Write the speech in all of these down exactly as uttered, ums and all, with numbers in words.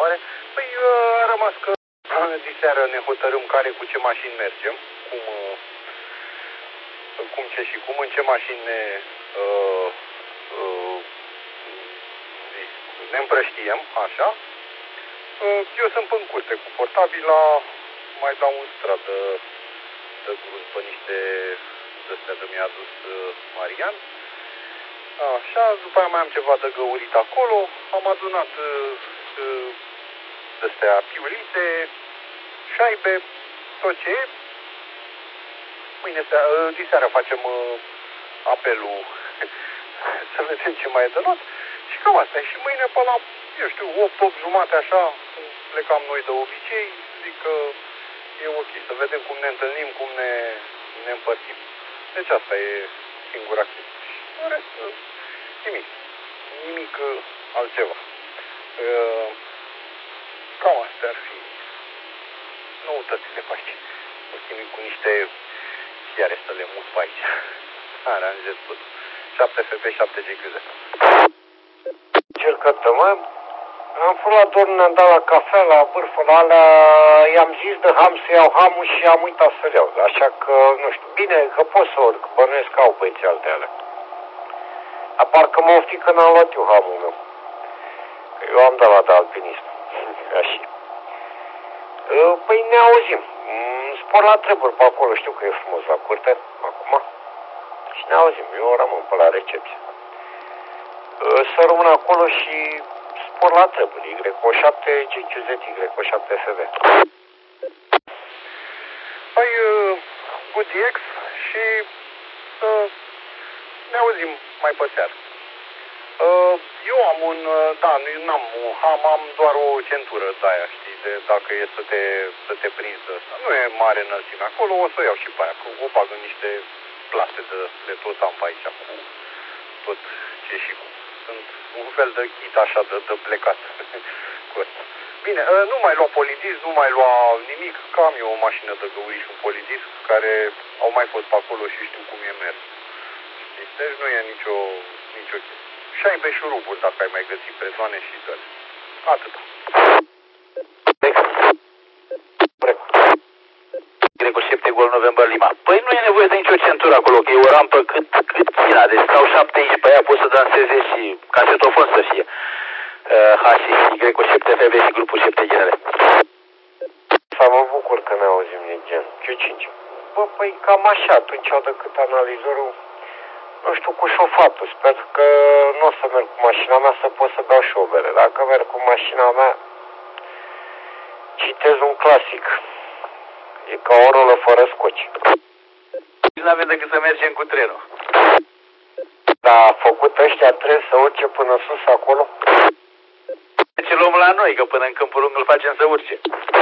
pare. Păi a rămas că diseară ne hotărâm care cu ce mașini mergem, cum, cum ce și cum, în ce mașini ne, uh, uh, ne împrăștiem, așa. Uh, eu sunt în curte cu portabila, mai dau un stradă de grunt pe niște de-astea de mi-a adus uh, Marian. Așa, după aia mai am ceva de găurit acolo, am adunat uh, uh, de-astea piulițe, șaibe, tot ce e. Mâine, uh, diseară facem uh, apelul să vedem ce mai e de luat. Și cam asta e. Și mâine pe la, eu știu, opt, opt jumate așa, plecam noi de obicei, zic că e ok, să vedem cum ne întâlnim, cum ne, ne împărțim. Deci asta e singura chestie. Și în rest, nimic. Nimic altceva. Cam astea ar fi noutățile pe aici. O chimii cu niște chiare să le mut pe aici. Aranjez tot. șapte F B, șapte G Q Z. Cercătă-mă. Am fost la domnul, ne-am dat la cafea, la bârful alea, i-am zis de ham să iau hamul și am uitat să-l iau. Așa că, nu știu, bine că pot să urc, bănuiesc că au băieții alte alea. Dar parcă mă oftic că n-am luat eu hamul meu. Eu am dat la de alpinism. Așa. Păi ne auzim. Spor la treburi pe acolo, știu că e frumos la curte, acum. Și ne auzim, eu rămân pe la recepție. Să rămân acolo și spor la treburi, Y O șapte G Q Z, Y O șapte F V. Păi, uh, Good X și să ne auzim mai pe seară. Uh, eu am un, uh, da, n-am un ham, am doar o centură de aia, știi, de, dacă e să te, să te prinzi de ăsta. Nu e mare înălțime acolo, o să o iau și pe aia, că o bag în niște plase de, de tot am pe aici, cu tot ce și cu. Sunt un fel de kit așa de, de plecat cu ăsta. Bine, uh, nu mai lua polidisc, nu mai lua nimic, că am eu o mașină de găuri și un polidisc care au mai fost pe acolo și știu cum e mers. Știi? Deci nu e nicio, nicio chestie. Șaibe șuruburi, dacă ai mai găsit prezoane și dăle. Atâta. Greco șapte Gol November Lima. Păi nu e nevoie de nicio centură acolo, că e o rampă cât, cât China. Deci stau șapte aici, pe aia poți să danseze și casetofon să fie. Uh, H și Greco șapte F B și grupul șapte genere. Să mă bucur că ne auzim de gen. Q cinci. Bă, păi cam așa, atunci decât analizorul, nu știu, cu șofatul. Sper că nu o să merg cu mașina mea să pot să beau și o bere. Dacă merg cu mașina mea, citez un clasic. E ca o rolă fără scoci. Nu avem decât să mergem cu trenul. Dar a făcut ăștia trebuie să urce până sus acolo? Ce luăm la noi, că până în Câmpul Lung îl facem să urce.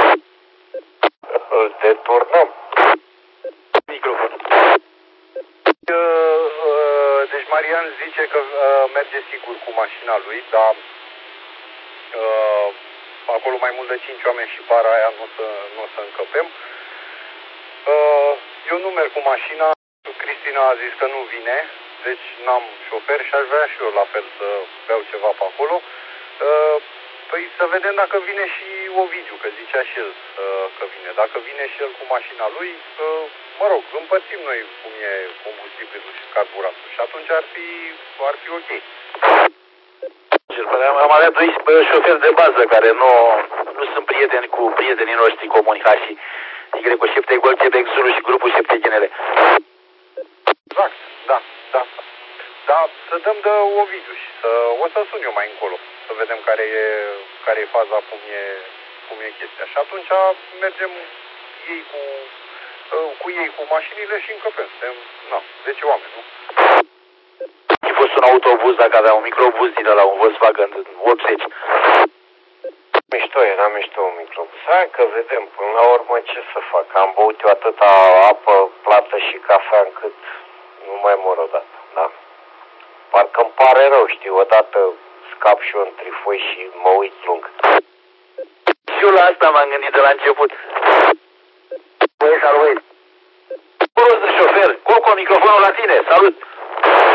Îl deturnăm. Microfon. Deci Marian zice că uh, merge sigur cu mașina lui, dar uh, acolo mai mult de cinci oameni și para aia nu o să, nu o să încăpem. Uh, eu nu merg cu mașina, Cristina a zis că nu vine, deci n-am șofer și aș vrea și eu la fel să beau ceva pe acolo. Uh, păi să vedem dacă vine și Ovidiu, că zicea și el uh, că vine. Dacă vine și el cu mașina lui, uh, mă rog, împărțim noi cum e combustibilul și carburantul și atunci ar fi, ar fi ok. Am avea doi șoferi de bază care nu, nu sunt prieteni cu prietenii noștri comunicați și Y șapte Gol, Quebec Zulu și grupul șapte genere. Exact, da, da. Dar să dăm de Ovidiu și să, o să sun eu mai încolo, să vedem care e, care e faza, cum e, cum e chestia. Și atunci mergem ei cu, cu ei cu mașinile și încăpem. Suntem, na, zece oameni, nu? A fost un autobuz, dacă avea un microbuz din ăla, un Volkswagen optzeci. Mișto e, n-am mișto un microbuz. Hai că vedem, până la urmă ce să fac. Am băut eu atâta apă plată și cafea încât nu mai mor odată, da? Parcă îmi pare rău, știu, odată scap și eu în trifoi și mă uit lung. Și eu la asta m-am gândit de la început. Băi, salut! Rost de șofer, Coco, microfonul la tine, salut!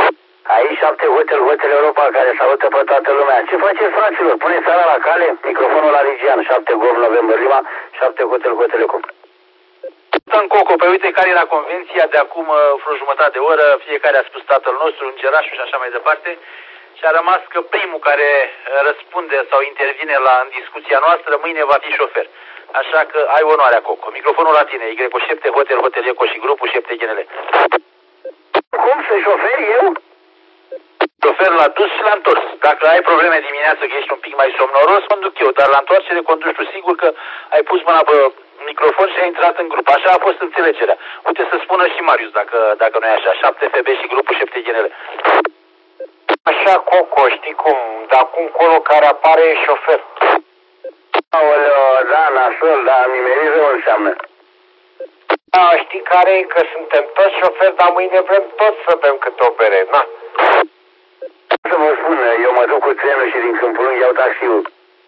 Aici șapte Hotel, Hotel Europa, care salută pe toată lumea. Ce faceți, fraților? Puneți țara la cale? Microfonul la Ligian, șapte Golf November Lima, șapte Hotel, Hotel Ecom. În Coco, pe uite care era convenția de acum vreo jumătate de oră, fiecare a spus tatăl nostru, îngerașul și așa mai departe, și a rămas că primul care răspunde sau intervine la, în discuția noastră, mâine va fi șofer. Așa că ai onoarea, Coco. Microfonul la tine, Y șapte Hotel, Hotel Eco și grupul șapte G N L. Cum, sunt șofer eu? Șofer la dus și la întors. Dacă ai probleme dimineață că ești un pic mai somnoros, conduc eu, dar la întoarcere conduci tu. Sigur că ai pus mâna pe microfon și ai intrat în grup. Așa a fost înțelegerea. Uite să spună și Marius dacă, dacă nu e așa. șapte F B și grupul șapte G N L. Așa, Coco, știi cum? De acum colo care apare e șofer. Aoleo, da, nasol, da, mimeriză înseamnă. Da, știi care e? Că suntem toți șoferi, dar mâine vrem toți să bem câte o bere, na. Să vă spun, eu mă duc cu trenul și din Câmpul Lung iau taxiul.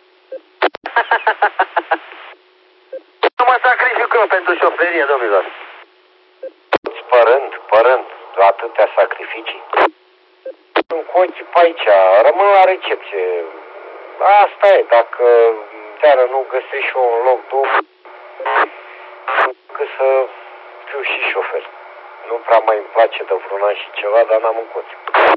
Nu mă sacrific eu pentru șoferie, domnilor. Părând, părând, atâtea sacrificii. Sunt cu ochii pe aici, rămân la recepție. Asta e, dacă seara nu găsești și un loc, două, că să fiu și șofer. Nu prea mai îmi place de vreun an și ceva, dar n-am încoți.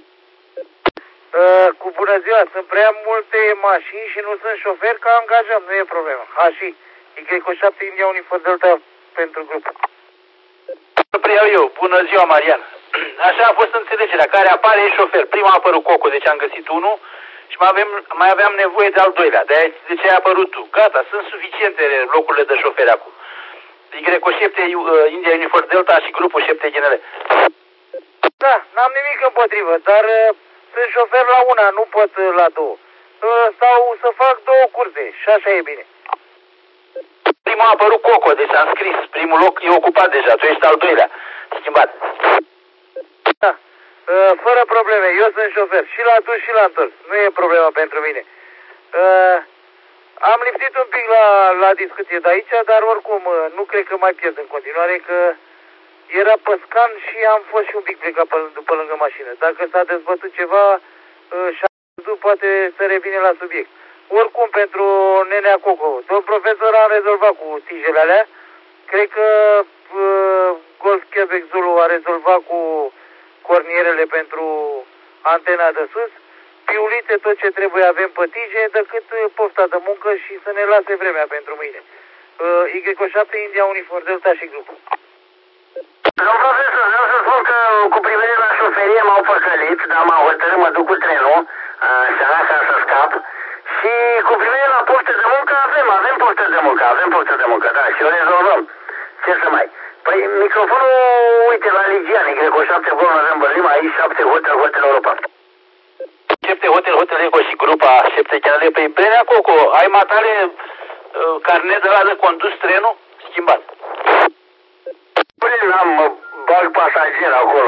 Uh, cu bună ziua, sunt prea multe mașini și nu sunt șofer, că angajăm, nu e problemă. Ha, și Y șapte India Unifor Delta pentru grup. Preiau eu, bună ziua, Marian. Așa a fost înțelegerea, care apare e șofer. Prima a apărut Coco, deci am găsit unul și mai, avem, mai aveam nevoie de al doilea. De de ce ai apărut tu? Gata, sunt suficiente locurile de șoferi acum. Y șapte India Unifor Delta și grupul șapte G N L. Da, n-am nimic împotrivă, dar uh, sunt șofer la una, nu pot uh, la două. Uh, sau să fac două curse și așa e bine. Prima a apărut Coco, deci am scris. Primul loc e ocupat deja, tu ești al doilea. Schimbat. Da, uh, fără probleme, eu sunt șofer și la dus și la întors. Nu e problema pentru mine. Uh, am lipsit un pic la, la discuție de aici, dar oricum uh, nu cred că mai pierd în continuare, că era pe scan și am fost și un pic plecat pe, după lângă mașină. Dacă s-a dezbătut ceva uh, și am văzut, poate să revine la subiect. Oricum, pentru nenea Coco, domn profesor a rezolvat cu tijele alea. Cred că uh, Golf Quebec Zulu a rezolvat cu cornierele pentru antena de sus. Piulițe, tot ce trebuie avem pe tije, decât pofta de muncă și să ne lase vremea pentru mâine. Uh, Y șapte India Unifor Delta și grupul. Domn profesor, vreau să spun că cu privire la șoferie m-au păcălit, dar m-am hotărât, mă duc cu trenul, așa, ca să scap. Și cu privire la poftă de muncă, avem, avem poftă de muncă, avem poftă de muncă, da, și o rezolvăm. Ce să mai? Păi microfonul, uite, la Ligian, Y șapte Golf November Lima, aici șapte Hotel, Hotel Europa. șapte Hotel, Hotel Eco și grupa șapte G N L, pe Prenea Coco, ai matale uh, carnet de la de condus trenul? Schimbat. Păi n-am, mă bag pasager acolo.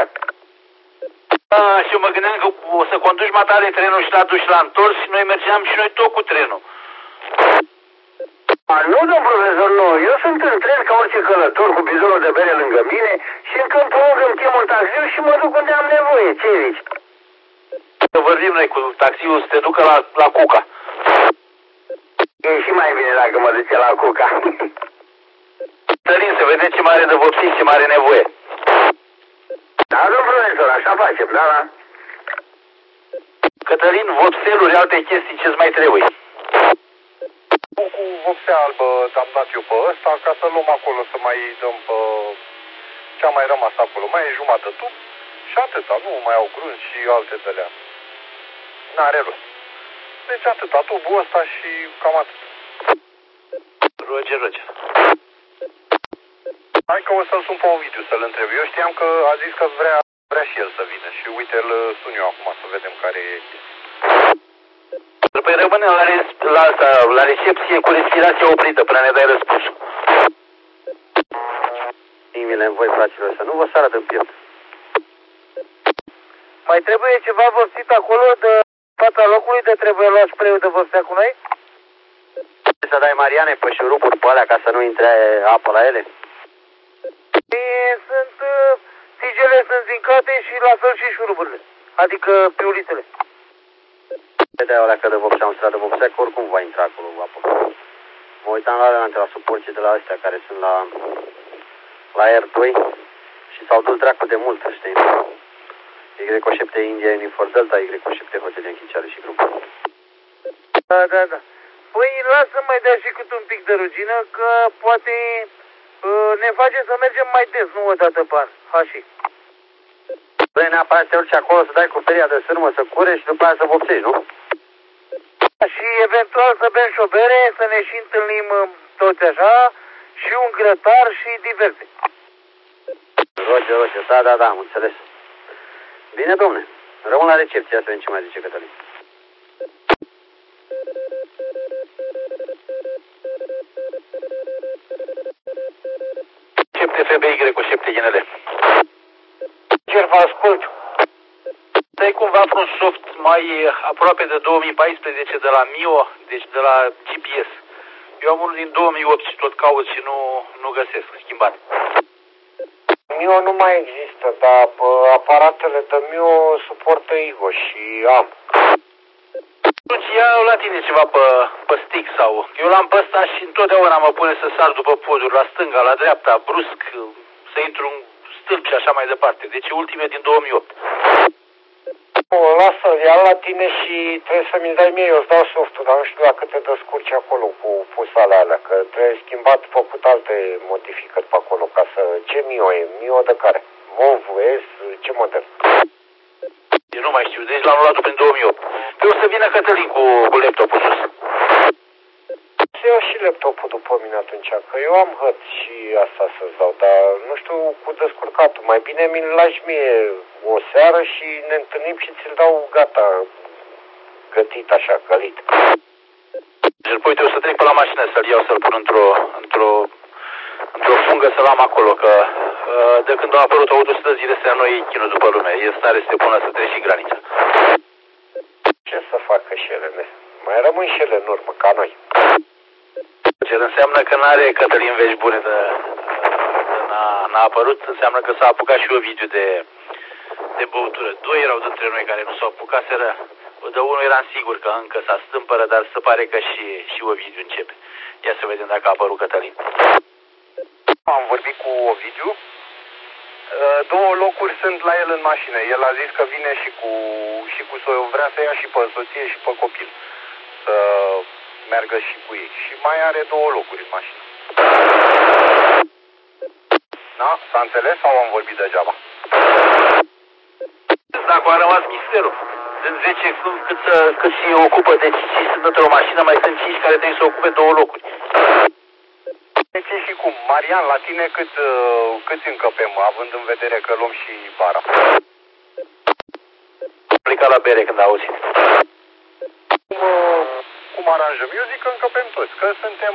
A, și eu mă gândeam că o să conduci matale trenul și la dus și la întors și noi mergeam și noi tot cu trenul. A, nu, domn profesor, nu. Eu sunt în tren ca orice călător cu bizonul de bere lângă mine și în Câmpul Lung îmi chem un taxiu și mă duc unde am nevoie. Ce zici? Să vorbim noi cu taxiul să te ducă la, la Cuca. E și mai bine dacă mă duce la Cuca. Tălin, să vedem ce mare de vopsit, ce mare nevoie. Da, domn profesor, așa facem, da, da. Cătălin, vopseluri, alte chestii, ce-ți mai trebuie? Cu vopsea albă am dat eu pe ăsta, ca să luăm acolo, să mai dăm pe ce a mai rămas acolo. Mai e jumătate tub și atâta, nu mai au grunz și alte de-alea. N-are rost. Deci atâta, tubul ăsta și cam atât. Roger, Roger. Hai că o să-l sun pe Ovidiu să-l întreb. Eu știam că a zis că vrea, vrea și el să vină și uite, îl sun eu acum să vedem care e chestia. Păi rămâne la, la, la recepție cu respirația oprită până ne dai răspunsul. Inimile în voi, fraților, să nu vă sară din piept. Mai trebuie ceva vopsit acolo de fața locului, de trebuie luat spray-ul de vopsea cu noi? Să dai, Mariane, pe șuruburi pe alea ca să nu intre apă la ele? E, sunt, uh, tigele sunt zincate și la fel și șuruburile. adică pe ulițele. Vedea alea că de vopsea în stradă vopsea, că oricum va intra acolo apă. Mă uitam la alea, la suporții de la astea care sunt la, la R doi și s-au dus dracu de mult, știi? Y O șapte India Unifor Delta, Y O șapte Hotel Închiciare și grupul. Da, da, da. Păi lasă mai dea și cât un pic de rugină, că poate uh, ne face să mergem mai des, nu o dată pe an. Hași. Băi, neapărat să te urci acolo, să dai cu feria de sârmă, să cure și după aia să vopsești, nu? Și eventual să bem și o bere, să ne și întâlnim uh, toți așa, și un grătar și diverse. Roger, roger, da, da, da, am înțeles. Bine, domne, rămân la recepție, să vedem ce mai zice Cătălin. șapte F B Y cu șapte G N L. Cer, vă ascult. Stai cumva pe un soft mai aproape de două mii paisprezece de la Mio, deci de la G P S. Eu am unul din două mii opt și tot caut și nu, nu găsesc schimbat. Mio nu mai există, dar pă, aparatele de Mio suportă I G O și am. Atunci ia la tine ceva pe, pe stick sau... Eu l-am pe ăsta și întotdeauna mă pune să sar după poduri, la stânga, la dreapta, brusc, să intru în stâlp și așa mai departe. Deci ultime din două mii opt. O, lasă-l, ia la tine și trebuie să-mi dai mie, eu îți dau softul, dar nu știu dacă te descurci acolo cu pusale alea, că trebuie schimbat, făcut alte modificări pe acolo, ca să... Ce Mio e? Mio de care? Mov, S, ce model? Eu nu mai știu, deci l-am luat prin două mii opt. Pe o să vină Cătălin cu, cu laptopul sus. Să iau și laptopul după mine atunci, că eu am hăt și asta să-ți dau, dar nu știu cu descurcatul. Mai bine mi-l lași mie o seară și ne întâlnim și ți-l dau gata, gătit așa, gălit. Și apoi eu să trec pe la mașină să-l iau, să-l pun într-o, într-o, într-o fungă să-l am acolo, că de când au apărut autostrăzile astea noi chinul după lume, e stare să te pună să treci și granița. Ce să facă și ele, ne? Mai rămân și ele în urmă, ca noi. Ce înseamnă că n-are Cătălin vești bune de, de n-a, n-a apărut, înseamnă că s-a apucat și Ovidiu de, de băutură. Doi erau dintre noi care nu s-au apucaseră, de unul eram sigur că încă s-a stâmpără, dar se pare că și, și Ovidiu începe. Ia să vedem dacă a apărut Cătălin. Am vorbit cu Ovidiu. Două locuri sunt la el în mașină. El a zis că vine și cu, și cu so- vrea să ia și pe soție și pe copil. Să meargă și cu ei. Și mai are două locuri în mașină. Da? S-a înțeles sau am vorbit degeaba? Dacă a rămas misterul. Sunt zece cât, să, cât și ocupă, deci cinci sunt într-o mașină, mai sunt cinci care trebuie să ocupe două locuri. Deci și cum? Marian, la tine cât, câți încăpem, având în vedere că luăm și bara? Am plecat la bere când auzi. Cum, cum aranjăm? Eu zic că încăpem toți, că suntem...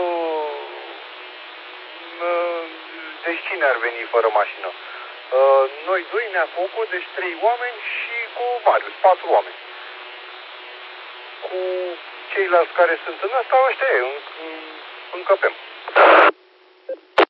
Deci cine ar veni fără mașină? Noi doi, Neafocu, deci trei oameni și cu Marius, patru oameni. Cu ceilalți care sunt în ăsta, ăștia e, încăpem.